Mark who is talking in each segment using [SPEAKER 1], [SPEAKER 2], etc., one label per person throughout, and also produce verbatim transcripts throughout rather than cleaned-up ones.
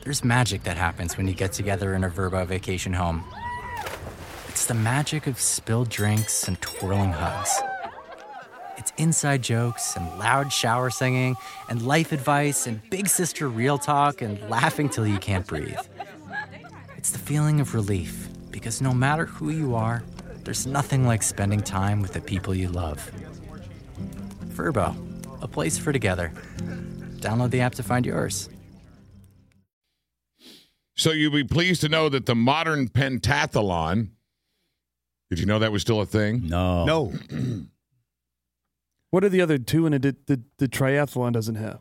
[SPEAKER 1] There's magic that happens when you get together in a Vrbo vacation home. It's the magic of spilled drinks and twirling hugs. It's inside jokes and loud shower singing and life advice and big sister real talk and laughing till you can't breathe. It's the feeling of relief, because no matter who you are, there's nothing like spending time with the people you love. Vrbo, a place for together. Download the app to find yours.
[SPEAKER 2] So you'll be pleased to know that the modern pentathlon, did you know that was still a thing?
[SPEAKER 3] No.
[SPEAKER 4] No.
[SPEAKER 5] What are the other two in it that the, the triathlon doesn't have?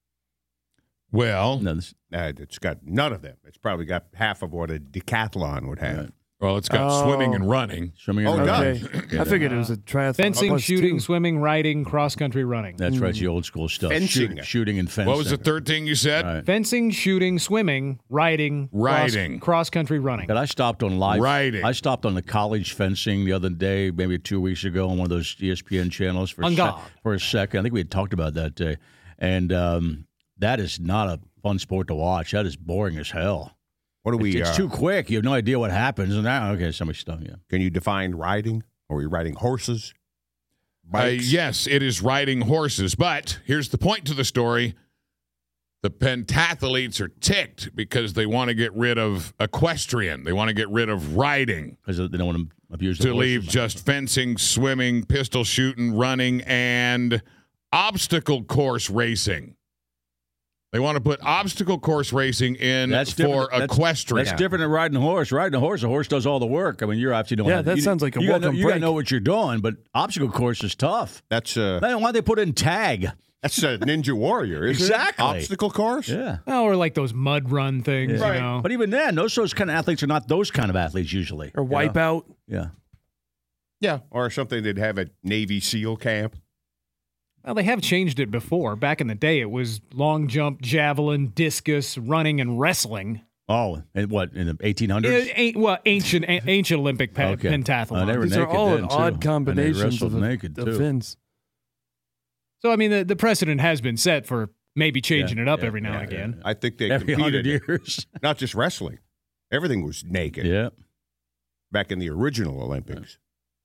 [SPEAKER 2] Well,
[SPEAKER 3] No, this,
[SPEAKER 4] Uh, it's got none of them. It's probably got half of what a decathlon would have.
[SPEAKER 3] Right.
[SPEAKER 2] well, it's got
[SPEAKER 5] Oh.
[SPEAKER 2] swimming and running.
[SPEAKER 3] swimming
[SPEAKER 4] Oh,
[SPEAKER 3] and
[SPEAKER 4] it
[SPEAKER 3] running.
[SPEAKER 4] does.
[SPEAKER 5] I figured it was a triathlon.
[SPEAKER 6] Fencing,
[SPEAKER 5] plus
[SPEAKER 6] shooting,
[SPEAKER 5] two.
[SPEAKER 6] swimming, riding, cross-country running.
[SPEAKER 3] That's right, it's the old school stuff.
[SPEAKER 4] Fencing.
[SPEAKER 3] Shoot, shooting and fencing.
[SPEAKER 2] What was the third thing you said?
[SPEAKER 3] Right.
[SPEAKER 6] Fencing, shooting, swimming, riding,
[SPEAKER 2] Riding.
[SPEAKER 6] cross, cross-country running.
[SPEAKER 3] But I stopped on live.
[SPEAKER 2] Riding.
[SPEAKER 3] I stopped on the college fencing the other day, maybe two weeks ago, on one of those E S P N channels for a,
[SPEAKER 6] On
[SPEAKER 3] sec-
[SPEAKER 6] God.
[SPEAKER 3] for a second. I think we had talked about that day, and um, that is not a fun sport to watch. That is boring as hell.
[SPEAKER 4] What do we?
[SPEAKER 3] It's, it's
[SPEAKER 4] uh,
[SPEAKER 3] too quick. You have no idea what happens, and now okay, somebody stung you.
[SPEAKER 4] Can you define riding? Are we riding horses?
[SPEAKER 2] Uh,
[SPEAKER 4] Bikes?
[SPEAKER 2] yes, it is riding horses. But here's the point to the story. The pentathletes are ticked because they want to get rid of equestrian. They want to get rid of riding
[SPEAKER 3] Because they don't want to abuse the
[SPEAKER 2] to
[SPEAKER 3] horses.
[SPEAKER 2] leave just fencing, swimming, pistol shooting, running, and obstacle course racing. They want to put obstacle course racing in
[SPEAKER 3] That's
[SPEAKER 2] for
[SPEAKER 3] different. That's-
[SPEAKER 2] equestrian.
[SPEAKER 3] That's different than riding a horse. Riding a horse, a horse does all the work. I mean, you're obviously doing.
[SPEAKER 5] Yeah, that
[SPEAKER 3] you,
[SPEAKER 5] sounds like a
[SPEAKER 3] you gotta know-
[SPEAKER 5] welcome
[SPEAKER 3] You got to
[SPEAKER 5] break.
[SPEAKER 3] know what you're doing, but obstacle course is tough.
[SPEAKER 4] That's uh,
[SPEAKER 3] Why don't they put in tag?
[SPEAKER 4] that's a Ninja Warrior, isn't
[SPEAKER 3] Exactly.
[SPEAKER 4] it? Obstacle course.
[SPEAKER 3] Yeah.
[SPEAKER 6] Oh, or like those mud run things,
[SPEAKER 3] Yeah.
[SPEAKER 6] you know.
[SPEAKER 3] But even then, those those kind of athletes are not those kind of athletes usually.
[SPEAKER 5] Or
[SPEAKER 3] you know?
[SPEAKER 5] wipeout.
[SPEAKER 3] Yeah.
[SPEAKER 4] Yeah, or something they'd have at Navy SEAL camp.
[SPEAKER 6] Well, they have changed it before. Back in the day, it was long jump, javelin, discus, running, and wrestling.
[SPEAKER 3] Oh, and what in the eighteen hundreds?
[SPEAKER 6] It ain't, well, ancient a- ancient Olympic pe-
[SPEAKER 3] Okay.
[SPEAKER 6] pentathlon.
[SPEAKER 3] Uh, they were
[SPEAKER 5] These are
[SPEAKER 3] naked
[SPEAKER 5] all
[SPEAKER 3] then,
[SPEAKER 5] an
[SPEAKER 3] too.
[SPEAKER 5] odd
[SPEAKER 3] And they
[SPEAKER 5] combinations
[SPEAKER 3] wrestled
[SPEAKER 5] of
[SPEAKER 3] naked, too.
[SPEAKER 5] events.
[SPEAKER 6] So, I mean, the, the precedent has been set for maybe changing
[SPEAKER 3] Yeah,
[SPEAKER 6] it up
[SPEAKER 3] yeah,
[SPEAKER 6] every now
[SPEAKER 3] yeah,
[SPEAKER 6] and again.
[SPEAKER 4] I think they
[SPEAKER 3] Every hundred
[SPEAKER 4] competed.
[SPEAKER 3] years.
[SPEAKER 4] Not just wrestling. Everything was naked
[SPEAKER 3] Yeah.
[SPEAKER 4] back in the original Olympics.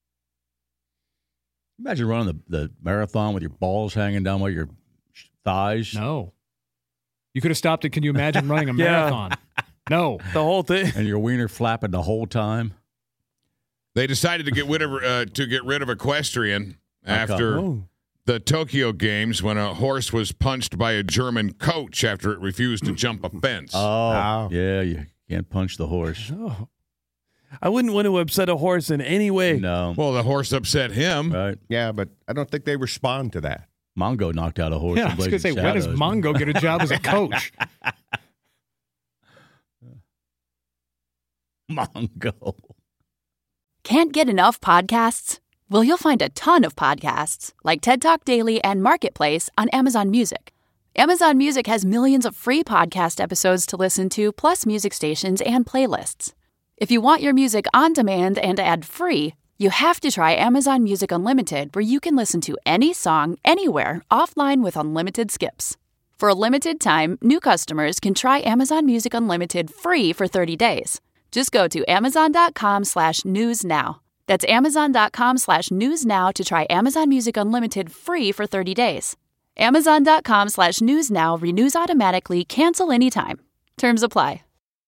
[SPEAKER 3] Imagine running the, the marathon with your balls hanging down by your thighs.
[SPEAKER 6] No. You could have stopped it. Can you imagine running a
[SPEAKER 5] Yeah.
[SPEAKER 6] marathon? No.
[SPEAKER 5] The whole thing.
[SPEAKER 3] And your wiener flapping the whole time.
[SPEAKER 2] They decided to get rid of uh, to get rid of equestrian after
[SPEAKER 5] Oh.
[SPEAKER 2] the Tokyo Games when a horse was punched by a German coach after it refused to jump a fence.
[SPEAKER 3] Oh,
[SPEAKER 4] Wow.
[SPEAKER 3] yeah, you can't punch the horse.
[SPEAKER 5] Oh. I wouldn't want to upset a horse in any way.
[SPEAKER 3] No.
[SPEAKER 2] Well, the horse upset him.
[SPEAKER 3] Right.
[SPEAKER 4] Yeah, but I don't think they respond to that.
[SPEAKER 3] Mongo knocked out a horse.
[SPEAKER 6] Yeah, I
[SPEAKER 3] in
[SPEAKER 6] was going to say,
[SPEAKER 3] Blazing
[SPEAKER 6] when does
[SPEAKER 3] Shadows.
[SPEAKER 6] Mongo get a job as a coach?
[SPEAKER 3] Mongo.
[SPEAKER 7] Can't get enough podcasts? Well, you'll find a ton of podcasts, like TED Talk Daily and Marketplace on Amazon Music. Amazon Music has millions of free podcast episodes to listen to, plus music stations and playlists. If you want your music on demand and ad-free, you have to try Amazon Music Unlimited, where you can listen to any song, anywhere, offline with unlimited skips. For a limited time, new customers can try Amazon Music Unlimited free for thirty days. Just go to amazon.com slash news now. That's amazon.com slash news now to try Amazon Music Unlimited free for thirty days. Amazon.com slash news now renews automatically, cancel anytime. Terms apply.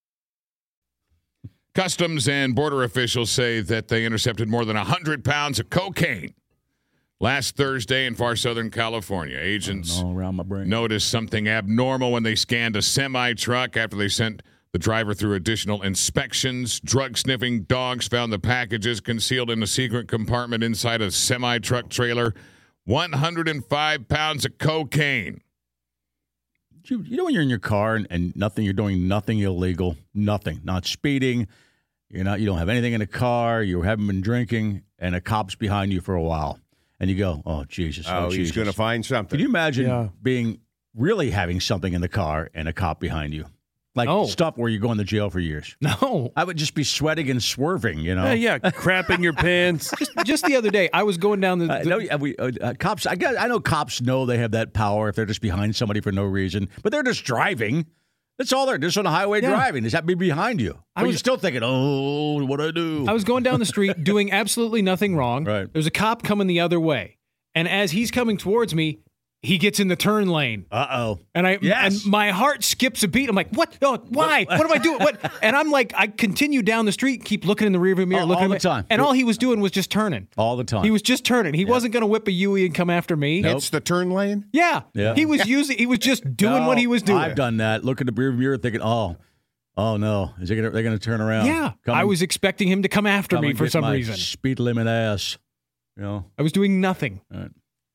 [SPEAKER 2] Customs and Border officials say that they intercepted more than one hundred pounds of cocaine last Thursday in far southern California. Agents
[SPEAKER 3] All around my brain.
[SPEAKER 2] noticed something abnormal when they scanned a semi-truck after they sent the driver through additional inspections. Drug-sniffing dogs found the packages concealed in a secret compartment inside a semi-truck trailer. one hundred five pounds of cocaine.
[SPEAKER 3] You, you know when you're in your car and, and nothing, you're doing nothing illegal, nothing, not speeding, you're not, you don't have anything in the car, you haven't been drinking, and a cop's behind you for a while, and you go, oh Jesus, oh,
[SPEAKER 4] Oh, he's
[SPEAKER 3] Jesus.
[SPEAKER 4] going to find something.
[SPEAKER 3] Can you imagine
[SPEAKER 5] Yeah.
[SPEAKER 3] being really having something in the car and a cop behind you, like
[SPEAKER 6] No.
[SPEAKER 3] stuff where you're going to jail for years?
[SPEAKER 6] No.
[SPEAKER 3] I would just be sweating and swerving, you know.
[SPEAKER 5] Yeah, yeah, crap in your pants.
[SPEAKER 6] Just, just the other day, I was going down the.
[SPEAKER 3] I
[SPEAKER 6] the
[SPEAKER 3] know, uh, we, uh, uh, cops. I, guess, I know cops know they have that power if they're just behind somebody for no reason, but they're just driving. That's all they're just on the highway
[SPEAKER 6] Yeah.
[SPEAKER 3] driving. Just have to be behind you.
[SPEAKER 6] I
[SPEAKER 3] But
[SPEAKER 6] was-
[SPEAKER 3] you're still thinking, oh, what do I do?
[SPEAKER 6] I was going down the street doing absolutely nothing wrong.
[SPEAKER 3] Right.
[SPEAKER 6] There's a cop coming the other way. And as he's coming towards me, he gets in the turn lane.
[SPEAKER 3] Uh-oh.
[SPEAKER 6] And I
[SPEAKER 3] Yes.
[SPEAKER 6] and my heart skips a beat. I'm like, what? Oh, why? What am I doing? What? And I'm like, I continue down the street, keep looking in the rearview mirror,
[SPEAKER 3] All-
[SPEAKER 6] looking
[SPEAKER 3] all
[SPEAKER 6] at
[SPEAKER 3] the
[SPEAKER 6] me.
[SPEAKER 3] time.
[SPEAKER 6] And all he was doing was just turning.
[SPEAKER 3] All the time.
[SPEAKER 6] He was just turning. He wasn't going to whip a Yui and come after me.
[SPEAKER 3] Nope.
[SPEAKER 4] It's the turn lane.
[SPEAKER 6] Yeah.
[SPEAKER 3] Yeah.
[SPEAKER 6] He was using. He was just doing
[SPEAKER 3] No,
[SPEAKER 6] what he was doing.
[SPEAKER 3] I've done that. Look at the rear mirror thinking, oh, oh no. Is they gonna, they're going to turn around?
[SPEAKER 6] yeah.
[SPEAKER 3] Come
[SPEAKER 6] I
[SPEAKER 3] and-
[SPEAKER 6] was expecting him to come after
[SPEAKER 3] come
[SPEAKER 6] me
[SPEAKER 3] and
[SPEAKER 6] for
[SPEAKER 3] get
[SPEAKER 6] some
[SPEAKER 3] my
[SPEAKER 6] reason.
[SPEAKER 3] speed limit ass. You know?
[SPEAKER 6] I was doing nothing.
[SPEAKER 3] Right.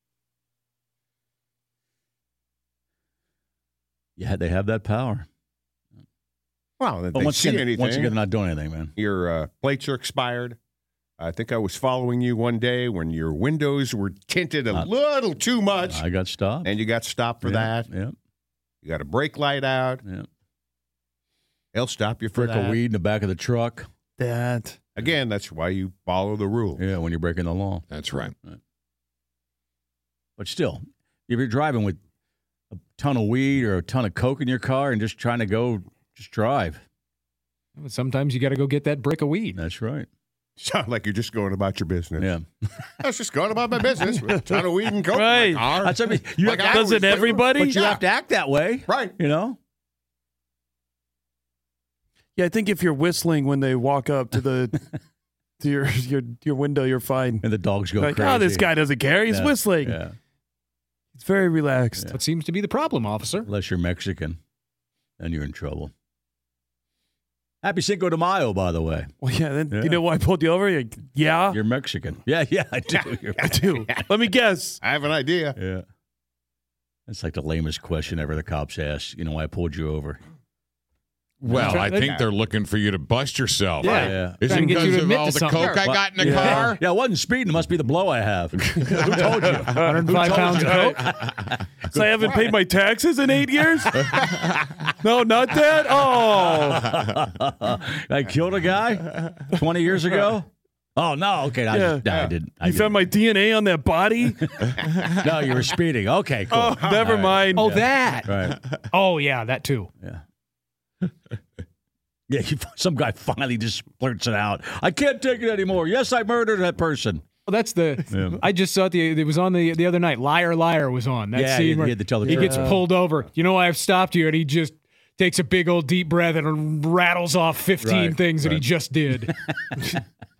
[SPEAKER 3] Yeah, they have that power.
[SPEAKER 4] Well, if
[SPEAKER 3] But
[SPEAKER 4] they
[SPEAKER 3] once
[SPEAKER 4] see
[SPEAKER 3] again,
[SPEAKER 4] anything,
[SPEAKER 3] once again, they're not doing anything, man.
[SPEAKER 4] your uh, plates are expired. I think I was following you one day when your windows were tinted a
[SPEAKER 3] Uh,
[SPEAKER 4] little too much,
[SPEAKER 3] I got stopped.
[SPEAKER 4] and you got stopped for
[SPEAKER 3] yeah,
[SPEAKER 4] that.
[SPEAKER 3] Yeah,
[SPEAKER 4] You got a brake light out.
[SPEAKER 3] yeah.
[SPEAKER 4] They'll stop you for
[SPEAKER 3] Brick
[SPEAKER 4] that.
[SPEAKER 3] of weed in the back of the truck.
[SPEAKER 5] That.
[SPEAKER 4] Again, that's why you follow the rule.
[SPEAKER 3] Yeah, when you're breaking the law.
[SPEAKER 2] That's right.
[SPEAKER 3] But still, if you're driving with a ton of weed or a ton of coke in your car and just trying to go, just drive.
[SPEAKER 6] Sometimes you got to go get that brick of weed.
[SPEAKER 3] That's right.
[SPEAKER 4] Sound like you're just going about your business.
[SPEAKER 3] Yeah.
[SPEAKER 4] I was just going about my business with a ton of weed and coke
[SPEAKER 5] Right.
[SPEAKER 4] in my car.
[SPEAKER 3] That's what I mean. You
[SPEAKER 4] Like
[SPEAKER 3] have
[SPEAKER 4] I
[SPEAKER 3] to,
[SPEAKER 5] Doesn't
[SPEAKER 4] always do.
[SPEAKER 5] everybody?
[SPEAKER 3] but you
[SPEAKER 4] Yeah.
[SPEAKER 3] have to act that way.
[SPEAKER 4] Right.
[SPEAKER 3] You know?
[SPEAKER 5] Yeah, I think if you're whistling when they walk up to the to your your your window, you're fine.
[SPEAKER 3] And the dogs go
[SPEAKER 5] Like,
[SPEAKER 3] crazy.
[SPEAKER 5] oh, this guy doesn't care. He's
[SPEAKER 3] Yeah,
[SPEAKER 5] whistling.
[SPEAKER 3] Yeah.
[SPEAKER 5] It's very relaxed.
[SPEAKER 6] What seems to be the problem, officer?
[SPEAKER 3] Unless you're Mexican, then you're in trouble. Happy Cinco de Mayo, by the way.
[SPEAKER 5] Well, yeah. Then
[SPEAKER 3] Yeah.
[SPEAKER 5] you know why I pulled you over? You're like, yeah,
[SPEAKER 3] You're Mexican. Yeah, yeah, I do. You're
[SPEAKER 5] I do. Let me guess.
[SPEAKER 4] I have an idea.
[SPEAKER 3] Yeah. That's like the lamest question ever the cops ask. You know why I pulled you over?
[SPEAKER 2] Well, I think they're looking for you to bust yourself.
[SPEAKER 6] Yeah.
[SPEAKER 3] Yeah.
[SPEAKER 2] Is
[SPEAKER 6] Trying
[SPEAKER 2] it
[SPEAKER 6] to get you
[SPEAKER 2] because
[SPEAKER 6] to
[SPEAKER 2] of
[SPEAKER 6] admit
[SPEAKER 2] all
[SPEAKER 6] to
[SPEAKER 2] the
[SPEAKER 6] something.
[SPEAKER 2] coke I got in the
[SPEAKER 3] yeah.
[SPEAKER 2] car?
[SPEAKER 3] Yeah, I wasn't speeding. It must be the blow I have. Who told you?
[SPEAKER 6] one hundred five pounds of coke.
[SPEAKER 5] So I haven't paid my taxes in eight years? No, not that? Oh.
[SPEAKER 3] I killed a guy twenty years ago? Oh, no. Okay. I,
[SPEAKER 5] Yeah.
[SPEAKER 3] just, no, I didn't. I
[SPEAKER 5] You
[SPEAKER 3] didn't.
[SPEAKER 5] found my D N A on that body?
[SPEAKER 3] No, you were speeding. Okay, cool.
[SPEAKER 5] Oh, never
[SPEAKER 3] All right.
[SPEAKER 5] mind.
[SPEAKER 6] Oh, that.
[SPEAKER 3] Right.
[SPEAKER 6] Oh, yeah, that too.
[SPEAKER 3] Yeah. Yeah, you, some guy finally just blurts it out. I can't take it anymore. Yes, I murdered that person.
[SPEAKER 6] Well, that's the.
[SPEAKER 3] Yeah.
[SPEAKER 6] I just saw it. The, it was on the the other night. Liar, liar was on that
[SPEAKER 3] Yeah,
[SPEAKER 6] scene
[SPEAKER 3] he- he
[SPEAKER 6] where
[SPEAKER 3] had to tell the
[SPEAKER 6] he
[SPEAKER 3] truth.
[SPEAKER 6] gets pulled over. You know why I've stopped you? And he just takes a big old deep breath and rattles off fifteen
[SPEAKER 3] Right,
[SPEAKER 6] things that he
[SPEAKER 3] right.
[SPEAKER 6] just did.